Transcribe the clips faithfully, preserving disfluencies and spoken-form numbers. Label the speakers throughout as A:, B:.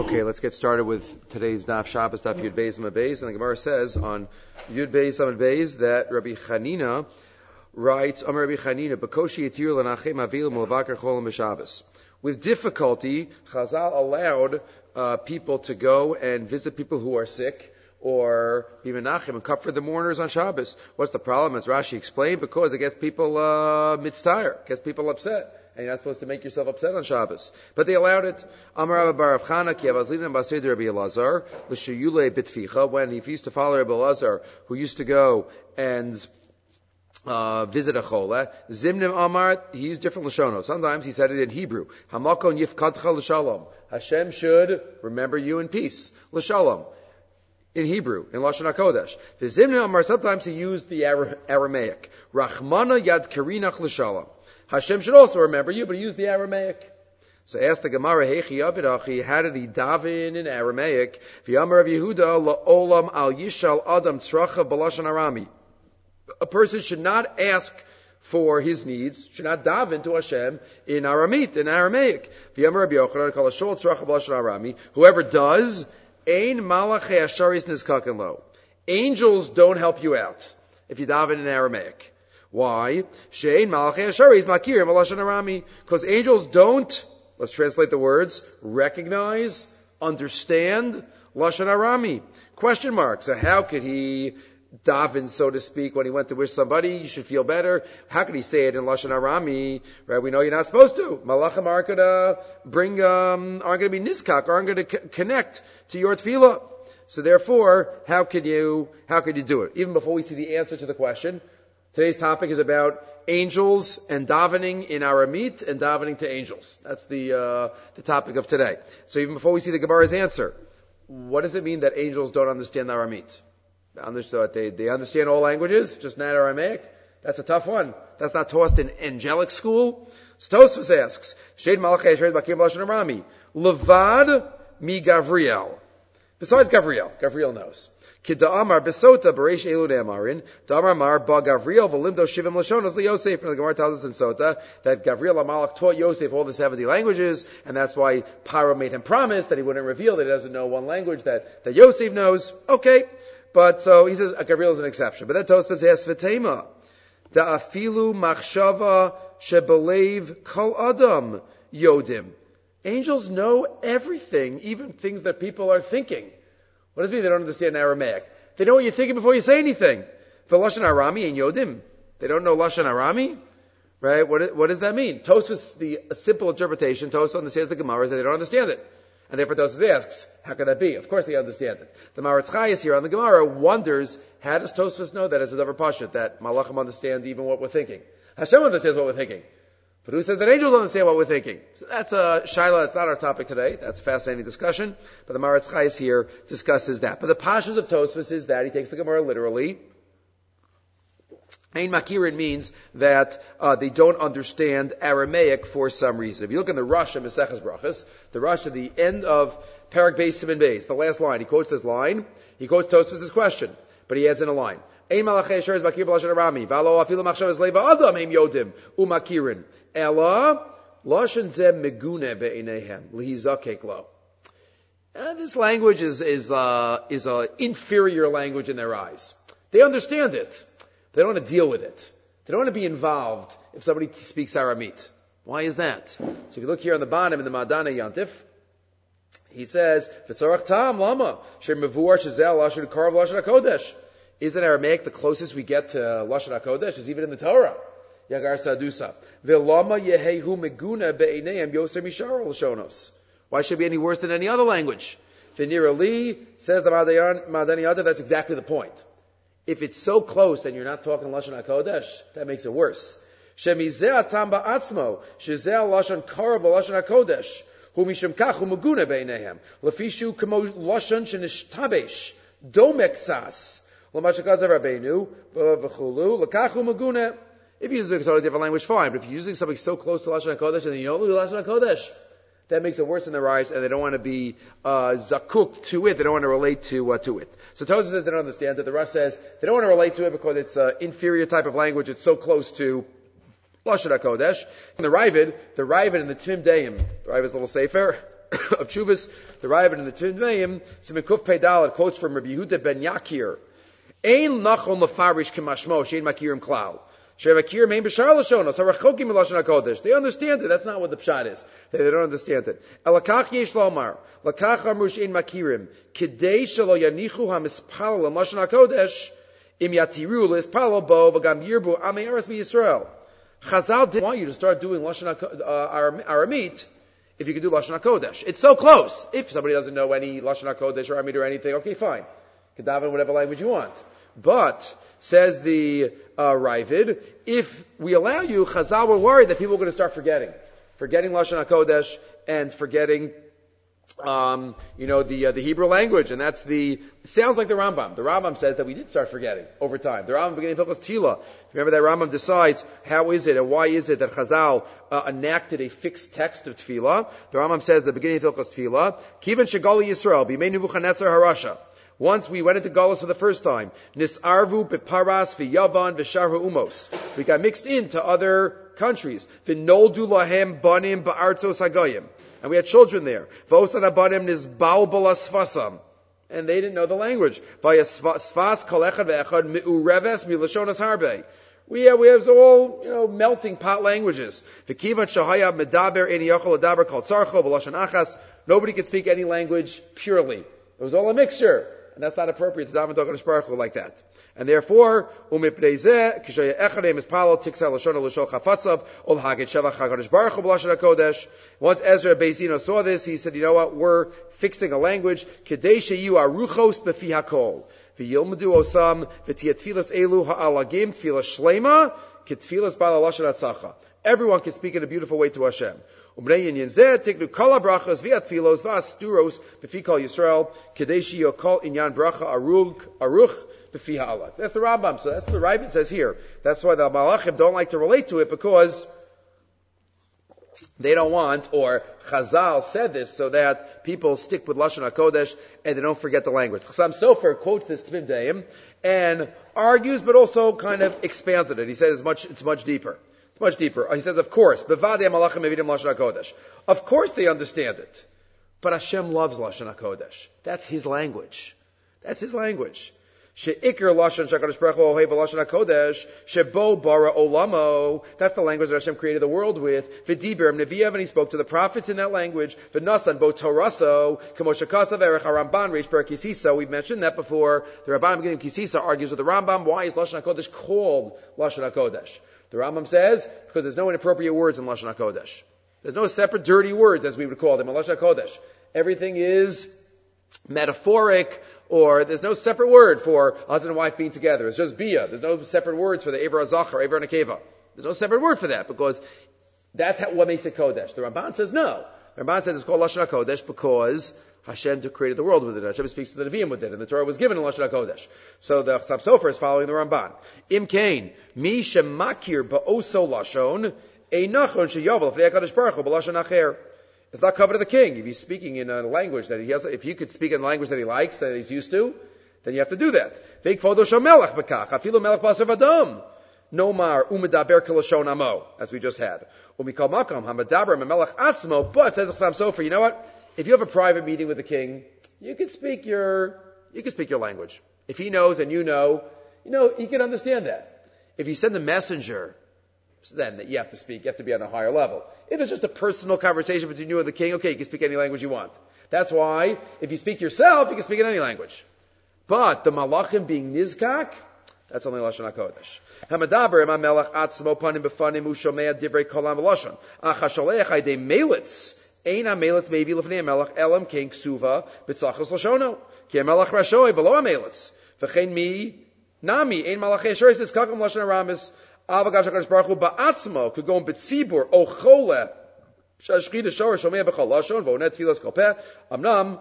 A: Okay, let's get started with today's Daf Shabbos, Daf Yud Beis Amud Beis, and the Gemara says on Yud Beis Amud Beis that Rabbi Chanina writes, Amar Rabbi Chanina, B'koshi yitir l'nachem avilim l'vakar cholim b'Shabbos. With difficulty, Chazal allowed uh, people to go and visit people who are sick, or be menachem and comfort the mourners on Shabbos. What's the problem? As Rashi explained, because it gets people uh, mitztayr, gets people upset. And you're not supposed to make yourself upset on Shabbos. But they allowed it. Amar Rabbi Bar Chana ki avazlina basei Rabbi Elazar l'sheyule bitficha, when he used to follow Rabbi Elazar, who used to go and uh, visit a chole. Zimnim Amar, he used different lashonos. Sometimes he said it in Hebrew. Hamakon yifkadcha l'shalom. Hashem should remember you in peace. L'shalom. In Hebrew, in Lashon HaKodesh. V'zimnim Amar, sometimes he used the Ara- Aramaic. Rachmana yad karinach l'shalom. Hashem should also remember you, but he used the Aramaic. So ask the Gemara, Heichi Avidachi, how did he daven in Aramaic? V'yamar of Yehuda, la'olam al yishal adam tzracha b'lashon arami. A person should not ask for his needs, should not daven to Hashem in Aramit, in Aramaic. V'yamar Rabbi Yochanan, kol hashol tzracha b'lashon arami. Whoever does, ein malachei asharis nizkaken lo. Angels don't help you out if you daven in Aramaic. Why? Shein malachei asharis makirim b'lashon arami. Because angels don't, let's translate the words, recognize, understand lashon arami. Question mark. So how could he daven, so to speak, when he went to wish somebody you should feel better? How could he say it in lashon arami? Right? We know you're not supposed to. Malachim aren't going to bring, um, aren't going to be niskak, aren't going to c- connect to your tefillah. So therefore, how could you, how could you do it? Even before we see the answer to the question, today's topic is about angels and davening in Aramit and davening to angels. That's the uh, the topic of today. So even before we see the Gemara's answer, what does it mean that angels don't understand Aramit? Understood? They they understand all languages, just not Aramaic. That's a tough one. That's not taught in angelic school. So Tosfos asks, Shed Malachei Shed Bakim Lashon Arami, Levad mi Gavriel. Besides Gavriel, Gavriel knows. Kida'amar besota bereish elu ne'amarin. Da'amar mar ba Gavriel v'limdo shivim lashonos liYosef. And the Gemara tells us in Sota that Gavriel HaMalach taught Yosef all the seventy languages, and that's why Paro made him promise that he wouldn't reveal that he doesn't know one language that, that Yosef knows. Okay. But so he says uh, Gavriel is an exception. But then Tosfos asks V'tema da'afilu machshava shebelev kol adam yodim. Angels know everything, even things that people are thinking. What does it mean they don't understand Aramaic? They know what you're thinking before you say anything. For Lashon Arami and Yodim, they don't know Lashon Arami? Right? What, what does that mean? Tosfos, the a simple interpretation, Tosfos understands the Gemara is that they don't understand it. And therefore Tosfos asks, how could that be? Of course they understand it. The Maharatz Chayes here on the Gemara wonders, how does Tosfos know that as a davar pashut, that Malachim understand even what we're thinking? Hashem understands what we're thinking. But who says that angels understand what we're thinking? So that's a shaila. It's not our topic today. That's a fascinating discussion. But the Maharatz Chayes here discusses that. But the pashas of Tosfos is that he takes the Gemara literally. Ein makirin means that uh, they don't understand Aramaic for some reason. If you look in the Rosh of Maseches Brachos, the Rosh at the end of Parak Beis Siman Beis, the last line, he quotes this line. He quotes Tosfos' question, but he adds in a line. Ein malachei asharis makir b'lashon arami, v'alo afilu machshavas leiva adam heim yodim umakirin. Ella, lashon zeh megune be'ineihem, lihizakek lo. This language is, is, uh, is an inferior language in their eyes. They understand it. They don't want to deal with it. They don't want to be involved if somebody t- speaks Aramit. Why is that? So if you look here on the bottom in the Madana Yantif, he says, V'tzorach tam lama, sher mevuar shezel lashon karv lashon HaKodesh. Isn't Aramaic the closest we get to Lashon HaKodesh? It's even in the Torah. Yagar Sadusa. Ve'lama yehehu meguna be'eineim yoser mishar l'shonos. Why should it be any worse than any other language? V'nir Ali says the Madani Yadav, that's exactly the point. If it's so close and you're not talking Lashon HaKodesh, that makes it worse. Shemizeh atam ba'atzmo, shezeh lashon karav lashon HaKodesh, hu mishum kach hu meguna be'eineim, lefishu kamo lashon shenishtabesh, domek sas. If you're using a totally different language, fine. But if you're using something so close to Lashon HaKodesh and you don't do Lashon HaKodesh, that makes it worse in their eyes, and they don't want to be uh, zakuk to it. They don't want to relate to uh, to it. So Tosfos says they don't understand it. The Rosh says they don't want to relate to it because it's an inferior type of language. It's so close to Lashon HaKodesh. And the Ravid, the Ravid in the Tmim Deim, the Ravid's little sefer, of Chuvas, the Ravid and the Tindveim, Simikuf Pedal, quotes from Rabbi Yehuda ben Yakir. Ein nachon lefarish k'mashmo, shein makirim klal. Shevakirim mein b'shar l'shonos, harachokim l'lashon HaKodesh. They understand it. That's not what the pshat is. They, they don't understand it. Elakach yesh lomar, lakach amru shein makirim, kidei shelo yanichu hamispal l'lashon HaKodesh, im yatiru l'espalo bo, v'gam yirbu amei eretz b'Yisrael. Chazal didn't want you to start doing Lashon uh, Aramit if you could do Lashon HaKodesh. It's so close. If somebody doesn't know any Lashon HaKodesh or Aramit or anything, okay, fine. You can daven whatever language you want. But, says the uh, Ravid, if we allow you, Chazal were worried that people are going to start forgetting. Forgetting Lashon HaKodesh and forgetting Um, you know, the uh, the Hebrew language, and that's the, it sounds like the Rambam. The Rambam says that we did start forgetting over time. The Rambam beginning of Hilchos Tila. Remember that Rambam decides how is it and why is it that Chazal uh, enacted a fixed text of Tefillah. The Rambam says at the beginning of Hilchos Tila, Kivan Shegali Yisrael, B'mei Nebuchadnezzar Harasha. Once we went into Galus for the first time, Nisarvu Beparas V'Yavan V'Sharhu Umos. We got mixed into other countries. V'Noldu Lahem Banim Ba'artzos Hagoyim. And we had children there. V'osan Abanim Nizbal Balasfasam. And they didn't know the language. V'yasfas Kalechad Ve'echad Mi'ureves Milashonas Harbe. We have, we have all, you know, melting pot languages. V'kivan Shahaya Medaber Eni Yochel Adaber Kol Tzarcho B'Lashon Achas. Nobody could speak any language purely. It was all a mixture. And that's not appropriate to daven HaKadosh Baruch Hu like that. And therefore, umipnei zeh, k'shaya echadei mispalo, tiksa l'shon l'shol chafatzav, ol hagit shevach HaKadosh Baruch Hu b'lashon HaKodesh. Once Ezra Beis saw this, he said, you know what, we're fixing a language, k'dei sheyu aruchos b'fi hakol, v'yilmedu osam, v'tiyat tfilas elu ha'alagim, tfilas shlema, k'tfilas bala lashon hatzacha. Everyone can speak in a beautiful way to Hashem. Umrei yin zeh, tiknu kol ha-brachos v'yat tfilos v'asturos b'fi kol Yisrael, k'dei sheyu kol inyan bracha aruch, aruch, that's the Rambam. So that's what the Ravid says here. That's why the Malachim don't like to relate to it, because they don't want, or Chazal said this so that people stick with Lashon HaKodesh and they don't forget the language. Chassam Sofer quotes this Tvim Deim and argues, but also kind of expands on it. He says it's much, it's much deeper. It's much deeper. He says, of course, Bevadei Malachim Evidim Lashon HaKodesh. Of course they understand it. But Hashem loves Lashon HaKodesh. That's His language. That's His language. She'ikr lashon shakadosh baruch hu ohev lashon hakodesh shebo bara olamo. That's the language that Hashem created the world with. V'diber neviyav, and He spoke to the prophets in that language. V'nasan bo toraso kamo shekasav erech haramban reish per kisisa. We've mentioned that before. The Rabban beginning of Kisisa argues with the Rambam. Why is lashon hakodesh called lashon hakodesh? The Rambam says because there's no inappropriate words in lashon hakodesh. There's no separate dirty words, as we would call them in lashon hakodesh. Everything is metaphoric, or there's no separate word for husband and wife being together. It's just bia. There's no separate words for the Ever HaZachar, Ever HaNekeva. There's no separate word for that, because that's how, what makes it Kodesh. The Ramban says no. The Ramban says it's called Lashon HaKodesh because Hashem created the world with it. Hashem speaks to the Nevi'im with it, and the Torah was given in Lashon HaKodesh. So the Chassam Sofer is following the Ramban. Im Kain, mi shemakir ba'oso lashon, einachon sheyovel fnei HaKadosh Baruch Hu b'lashon acher. It's not covered to the king. If he's speaking in a language that he has, if you could speak in a language that he likes, that he's used to, then you have to do that. Veik fodo shamelach bekach, afilu melech basav adam. Nomar umedaber kelashon amo, as we just had. Umikol makam hamadaber memelech atzmo. But says the Chassam Sofer, you know what? If you have a private meeting with the king, you can speak your you can speak your language. If he knows and you know, you know he can understand that. If you send the messenger, then you have to speak. You have to be on a higher level. If it's just a personal conversation between you and the king, okay, you can speak any language you want. That's why, if you speak yourself, you can speak in any language. But the malachim being nizkak, that's only Lashon HaKodesh. Hamadaber ema melech atzmo panim befanim ushomea divrei kolam v'lashon. Achasholech haydei melitz. Ein ha-melitz mevi lefnei melech elam king ksuva b'tzachos lashono. Ki ha-melech rashoi v'lo ha-melitz. V'chein mi nami ein malachei asher says kakam Lashon Aramis. Avagav HaKadosh Baruch Hu ba'atzmo could go in betzibur o chole shashchid shor shomei b'chol lashon v'onet tfilos kolpeh. Amnam,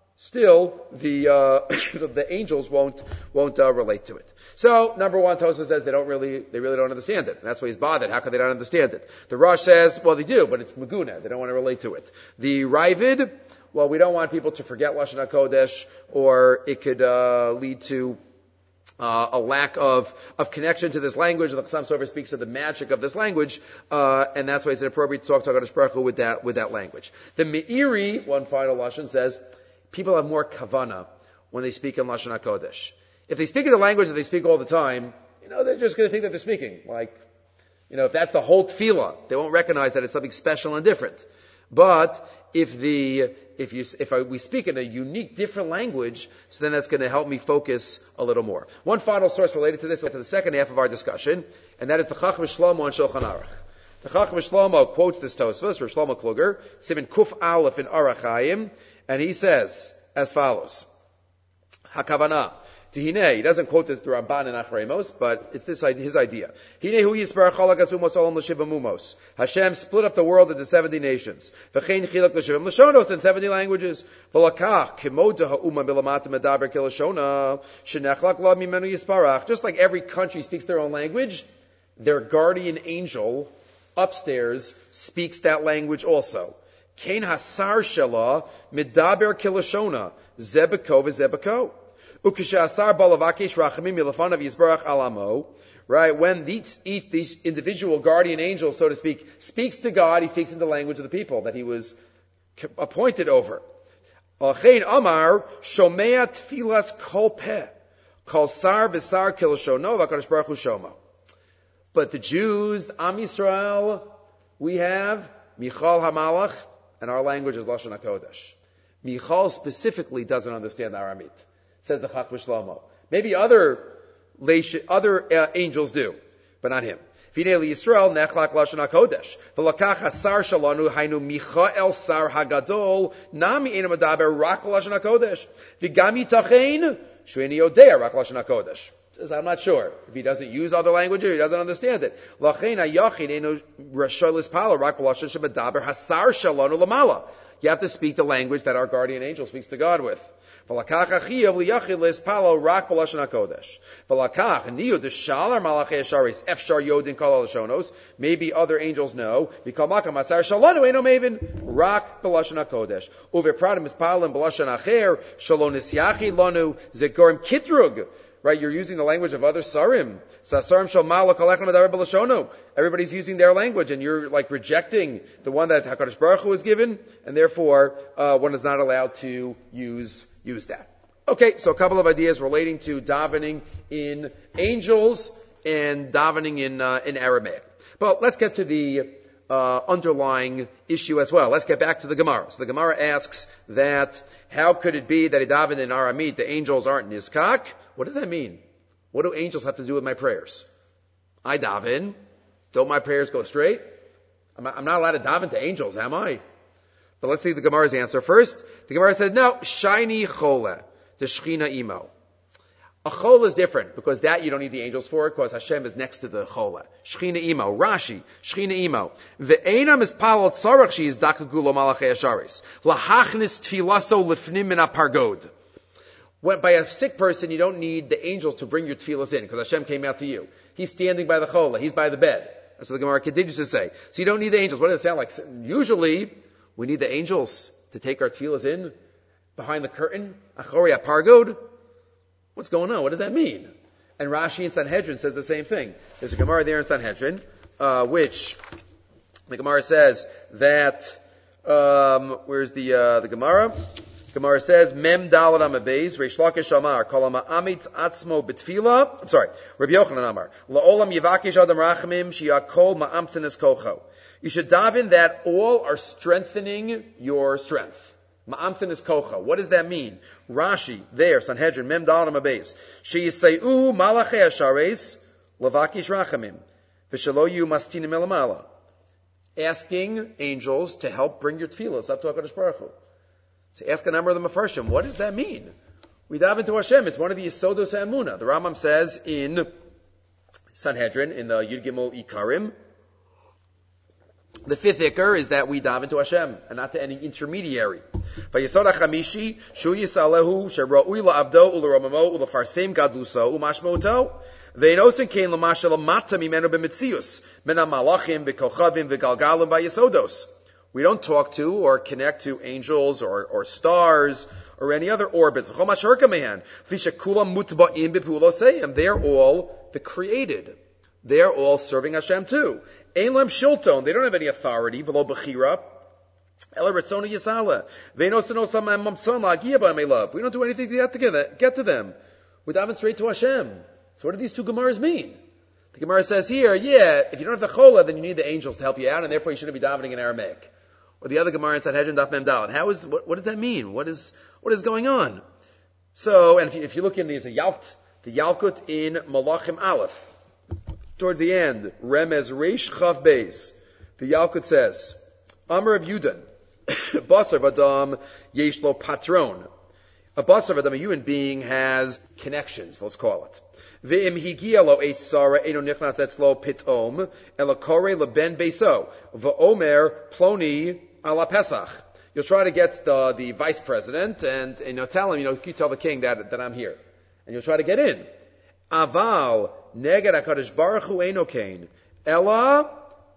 A: still the uh, the angels won't won't uh, relate to it. So number one, Tosfos says they don't really they really don't understand it, and that's why he's bothered. How could they not understand it? The Rosh says, well, they do, but it's Maguna. They don't want to relate to it. The Ravid, well, we don't want people to forget Lashon HaKodesh, or it could uh, lead to Uh, a lack of, of connection to this language. The Chassam Sofer speaks of the magic of this language, uh, and that's why it's inappropriate to talk to HaKadosh Baruch Hu with that, with that language. The Meiri, one final Lashon, says, people have more kavana when they speak in Lashon HaKodesh. If they speak in the language that they speak all the time, you know, they're just going to think that they're speaking. Like, you know, if that's the whole tefillah, they won't recognize that it's something special and different. But if the, if you, if I, we speak in a unique, different language, so then that's going to help me focus a little more. One final source related to this, to the second half of our discussion, and that is the Chacham Shlomo on Shulchan Aruch. The Chacham Shlomo quotes this Tosfos, or Shlomo Kluger, Siman Kuf Aleph in Aruch Chaim, and he says as follows: Hakavana. Tihine, he doesn't quote this to Ramban and Achremos, but it's this his idea. Hine hu yisbarach chalagas umos olam l'shiva mumos. Hashem split up the world into seventy nations. V'chein chilak l'shiva l'shonos in seventy languages. V'lakach kimoda ha'uma milamata medaber kilashona shenechlak la mimenu yisbarach. Just like every country speaks their own language, their guardian angel upstairs speaks that language also. Kein hasar shela medaber kilashona zebeko v'zebeko. Right, when each, each these individual guardian angels, so to speak, speaks to God, he speaks in the language of the people that he was appointed over. But the Jews, Am Yisrael, we have Michal HaMalach, and our language is Lashon HaKodesh. Michal specifically doesn't understand Aramit, says the Chacham Shlomo. Maybe other other uh, angels do, but not him. V'nei Yisrael nechlak lashon hakodesh. V'lakach hasar shalanu hainu Michael sar hagadol nami ena medaber rak lashon hakodesh. V'gam yitachein sh'eni yodea rak lashon hakodesh. Says, I'm not sure. If he doesn't use other languages, he doesn't understand it. Lachein hayachin enu rasholis pala rak lashon shemedaber hasar shalanu lamala. You have to speak the language that our guardian angel speaks to God with. V'lakach achiyav liyachilis palo rak b'lashon hakodesh. V'lakach niyu deshalar malachei asharis efshar yodin kol lashonos. Maybe other angels know. V'kol makam atzar shalanu eno mevin rak b'lashon hakodesh. Uvepradim ispalim b'lashon acher shalon nisyachi lanu zegorim kitrug. Right, you're using the language of other sarim. Sasarim shal malach alechna medaber b'lashono. Everybody's using their language, and you're like rejecting the one that HaKadosh Baruch Hu was given, and therefore uh, one is not allowed to use use that. Okay, so a couple of ideas relating to davening in angels and davening in uh, in Aramaic. But let's get to the uh, underlying issue as well. Let's get back to the Gemara. So the Gemara asks that how could it be that he davened in Aramit, the angels aren't nizkak? What does that mean? What do angels have to do with my prayers? I daven. Don't my prayers go straight? I'm not, I'm not allowed to daven to angels, am I? But let's see the Gemara's answer first. The Gemara says, no, shiny chole, the shechina imo. A chole is different, because that you don't need the angels for, because Hashem is next to the chole. Shechina imo. Rashi, shechina imo. Ve'ena mispalot tzarach she is dakagulo malachei asharis. Lahachnis tfilaso lifnim min apargod. When, by a sick person, you don't need the angels to bring your tefillas in, because Hashem came out to you. He's standing by the chola. He's by the bed. That's what the Gemara continues to say. So you don't need the angels. What does it sound like? Usually, we need the angels to take our tefillas in behind the curtain. Achori apargod. What's going on? What does that mean? And Rashi in Sanhedrin says the same thing. There's a Gemara there in Sanhedrin, uh, which the Gemara says that, um, where's the, uh, the Gemara? Gemara says, Mem Dalad Amabeis, Reish Lakish Amar, Kolama Amitz Atzmo Betfila, I'm sorry, Rabbi Yochanan Amar, La'olam Yivakish Adam Rachamim, Shiakol Ma'amtzenes Kocho. You should daven that all are strengthening your strength. Ma'amtzenes Kocho. What does that mean? Rashi, there, Sanhedrin, Mem Dalad Amabeis, Sheyisayu Malachei Ashares, Lavakish Rachamim, V'shalo Yu Mastinim Elamala. Asking angels to help bring your tefillas up to HaKadosh Baruch Hu. So ask a number of them a first. What does that mean? We daven to Hashem. It's one of the Yisodos HaEmunah. The Rambam says in Sanhedrin, in the Yud Gimel Ikarim, the fifth ikar is that we daven to Hashem and not to any intermediary. Vayisod HaChamishi, Shu Yisalehu, Shera'ui La'avdo, U'Leromamo, U'Lefarsim Gadluso, U'Mashmoto, Ve'enosin Kein L'Masha L'Mata Mimenu B'Mitzius, Mena Malachim, V'Kochavim, V'Galgalim, Vayisodos. We don't talk to or connect to angels or, or stars or any other orbits. They're all the created. They're all serving Hashem too. Ein lem shilton. They don't have any authority. V'lo bechira. Ela ritzona yisala. Ve'nos nosa mamson la'agia b'amei. We don't do anything to get to, get to them. We daven straight to Hashem. So what do these two Gemaras mean? The Gemara says here, yeah, if you don't have the chola, then you need the angels to help you out, and therefore you shouldn't be davening in Aramaic. Or the other Gemara in Sanhedrin Daf Mem Daled. How is what, what does that mean? What is what is going on? So, and if you, if you look in there's a Yalt, the Yalkut in Malachim Aleph, toward the end, Remez Reish Chav Beis, the Yalkut says, Amar of Yudan, Basar Vadam Yesh Lo Patron. A Basar Vadam, a human being, has connections, let's call it. Ve'im higia lo eisara eno nichnatz etzlo pitom elakore leben beiso va'omer ploni ala Pesach. You'll try to get the the vice president and and you'll tell him, you know, you tell the king that that I'm here, and you'll try to get in. Aval neged hakadosh baruch hu eno kain ela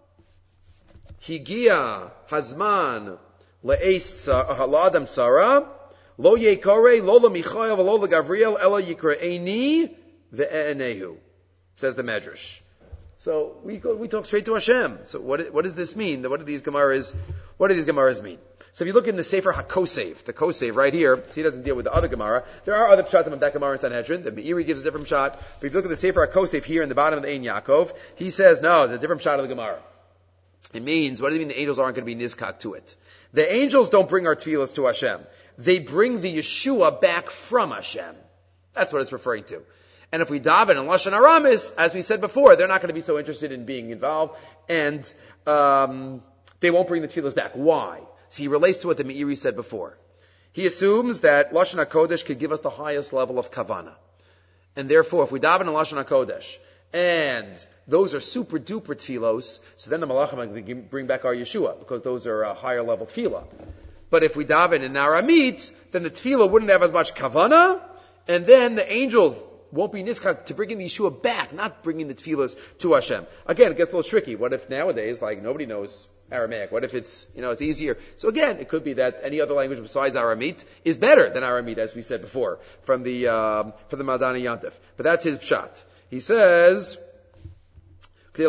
A: higia hazman le'eis ha'ladam sara lo yekore lo lemichael lo leGavriel ela yikraeni. Ve'enehu, says the Medrash. So we go, we talk straight to Hashem. So what what does this mean? What do these Gemaras what do these Gemaras mean? So if you look in the Sefer HaKosev, the Kosev right here, so he doesn't deal with the other Gemara. There are other pshatim of that Gemara in Sanhedrin. The Meiri gives a different shot. But if you look at the Sefer HaKosev here in the bottom of the Ein Yaakov, he says no, it's a different shot of the Gemara. It means, what does it mean the angels aren't going to be nizkat to it? The angels don't bring our tefillas to Hashem. They bring the Yeshua back from Hashem. That's what it's referring to. And if we daven in Lashon Aramis, as we said before, they're not going to be so interested in being involved, and um, they won't bring the tefillas back. Why? So he relates to what the Meiri said before. He assumes that Lashon HaKodesh could give us the highest level of kavana. And therefore, if we daven in Lashon HaKodesh, and those are super duper tefillos, so then the Malachim are going to bring back our Yeshua, because those are a higher level tefillah. But if we daven in Aramit, then the tefillah wouldn't have as much kavana, and then the angels won't be niskak to bringing the Yeshua back, not bringing the tefillas to Hashem. Again, it gets a little tricky. What if nowadays, like, nobody knows Aramaic? What if it's, you know, it's easier? So again, it could be that any other language besides Aramit is better than Aramit, as we said before, from the, um, from the Madani Yantif. But that's his pshat. He says, the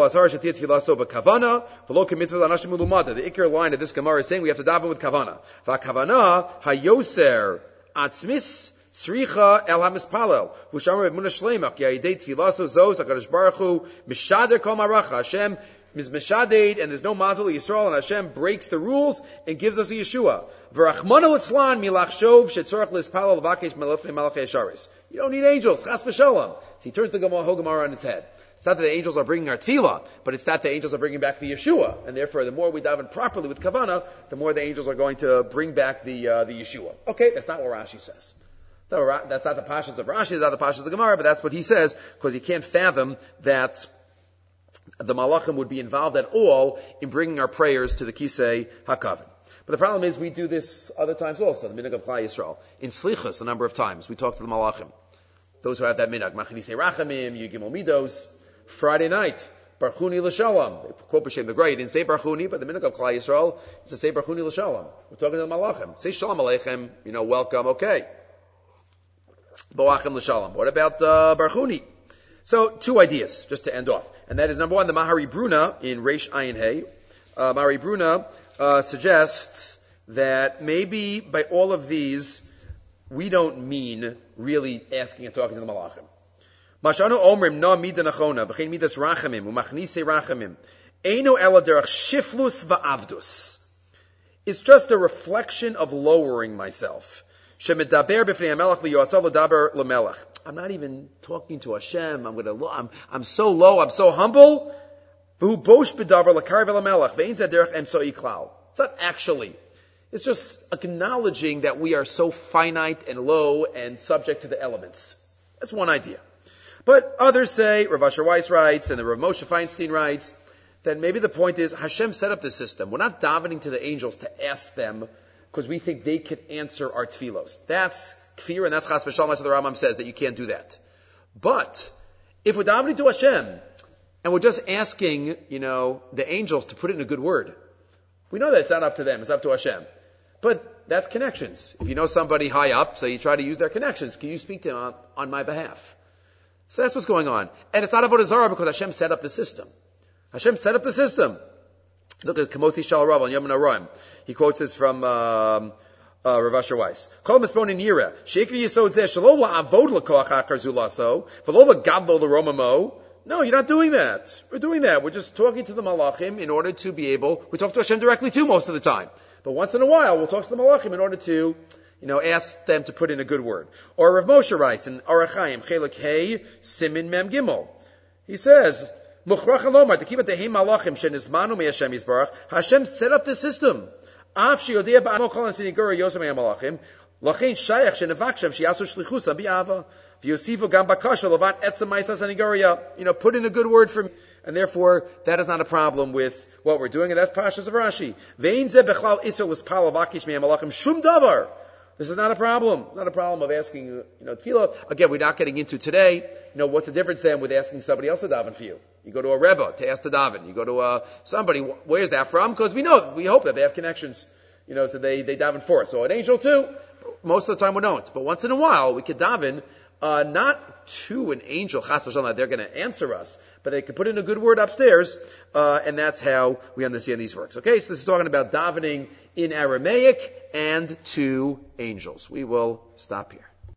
A: Iker line of this Gemara is saying we have to daven with kavana. V'kavana hayoser atzmis Sricha el hamispalel. V'shamar b'muna shleimach ya'idei tfilaso zos hakadosh baruch hu mishader kol maracha. Hashem is mishadeid, and there's no mazel Yisrael, and Hashem breaks the rules and gives us a Yeshua. V'rachmana litzlan milach shov shetzorach lispalel v'akesh melefnei malachei sharis. You don't need angels. Chas v'shalom. So he turns the whole Gemara on its head. It's not that the angels are bringing our tefillah, but it's that the angels are bringing back the Yeshua, and therefore, the more we daven properly with kavana, the more the angels are going to bring back the uh, the Yeshua. Okay, that's not what Rashi says. That's not the pashas of Rashi, that's not the pashas of the Gemara, but that's what he says, because he can't fathom that the Malachim would be involved at all in bringing our prayers to the Kisei HaKavod. But the problem is we do this other times also, the minhag of Klal Yisrael. In Slichus, a number of times, we talk to the Malachim. Those who have that minhag, Machnise Rachamim, Yigimel Midos, Friday night, Barchuni L'Shalom. They quote B'Shem the Great. He didn't say Barchuni, but the minhag of Klal Yisrael is to say Barchuni L'Shalom. We're talking to the Malachim. Say Shalom Aleichem, you know, welcome, okay. Boachim L'Shalom. What about uh, Barchuni? So, two ideas, just to end off. And that is, number one, the Mahari Bruna in Reish Ayin Hey. Uh, Mahari Bruna uh, suggests that maybe by all of these, we don't mean really asking and talking to the Malachim. Mashanu Omrim na mida nachona, v'chein midas rachamim, u'machnise rachamim. Eino ela derech shiflus va'avdus. It's just a reflection of lowering myself. I'm not even talking to Hashem. I'm gonna. I'm. I'm so low. I'm so humble. It's not actually. It's just acknowledging that we are so finite and low and subject to the elements. That's one idea. But others say, Rav Asher Weiss writes, and the Rav Moshe Feinstein writes, that maybe the point is Hashem set up the system. We're not davening to the angels to ask them, because we think they can answer our tefillos. That's kfir, and that's chas v'shalom, as the Rambam says, that you can't do that. But, if we're davening to Hashem, and we're just asking, you know, the angels to put it in a good word, we know that it's not up to them, it's up to Hashem. But that's connections. If you know somebody high up, so you try to use their connections, can you speak to them on, on my behalf? So that's what's going on. And it's not Avodah Zarah because Hashem set up the system. Hashem set up the system. Look at Kamoti Shal Rav on Yom Noraim. He quotes this from um, uh, Rav Asher Weiss. Kol Mispon in Yira. Sheikri Yisod Zeh Shelo la'avod l'koach ha'akar zulaso v'lo l'gadlo l'romamo. No, you're not doing that. We're doing that. We're just talking to the Malachim in order to be able, we talk to Hashem directly too most of the time. But once in a while, we'll talk to the Malachim in order to, you know, ask them to put in a good word. Or Rav Moshe writes in Orach Chaim, Chelik Hey, Simin Mem Gimel. He says, Muchrach Alomar, to keep it the Hey Malachim, Shenizmanu Me Hashem Yisbarach, Hashem set up the system. Af Sheyodea Ba'amo Kol Sinigura Yosem Hey Malachim, Lachin Shayach Shenevachshem Sheyasu Shlichusa Bi'ava. V'yosifu gam bakasha levat etzem ma'isas anigaria. You know, put in a good word for me. And therefore, that is not a problem with what we're doing, and that's Pashas of Rashi. Ve'in ze bechlal isur l'spal avakish me'am malachim shum davar. This is not a problem. Not a problem of asking, you know, tefillah. Again, we're not getting into today. You know, what's the difference then with asking somebody else to daven for you? You go to a rebbe to ask to daven. You go to uh, somebody. Where's that from? Because we know, we hope that they have connections. You know, so they they daven for us. So an angel too. Most of the time we don't, but once in a while we could daven. Uh, not to an angel, chas v'shalom, that they're going to answer us, but they can put in a good word upstairs, uh, and that's how we understand these works. Okay, so this is talking about davening in Aramaic and to angels. We will stop here.